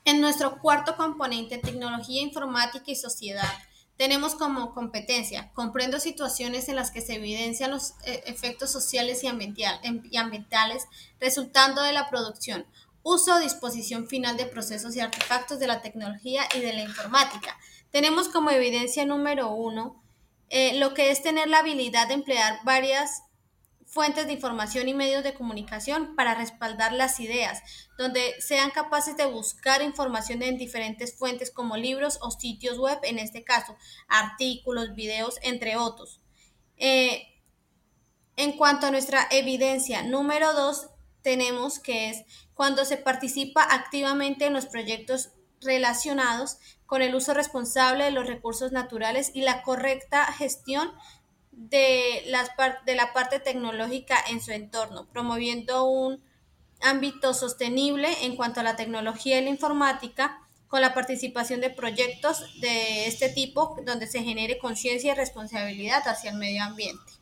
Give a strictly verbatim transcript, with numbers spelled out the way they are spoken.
En nuestro cuarto componente, tecnología, informática y sociedad, tenemos como competencia, comprendo situaciones en las que se evidencian los eh, efectos sociales y, ambiental- em- y ambientales resultando de la producción, uso o disposición final de procesos y artefactos de la tecnología y de la informática. Tenemos como evidencia número uno eh, lo que es tener la habilidad de emplear varias fuentes de información y medios de comunicación para respaldar las ideas, donde sean capaces de buscar información en diferentes fuentes como libros o sitios web, en este caso, artículos, videos, entre otros. Eh, en cuanto a nuestra evidencia número dos, tenemos que es cuando se participa activamente en los proyectos relacionados con el uso responsable de los recursos naturales y la correcta gestión de, las par de la parte tecnológica en su entorno, promoviendo un ámbito sostenible en cuanto a la tecnología y la informática, con la participación de proyectos de este tipo donde se genere conciencia y responsabilidad hacia el medio ambiente.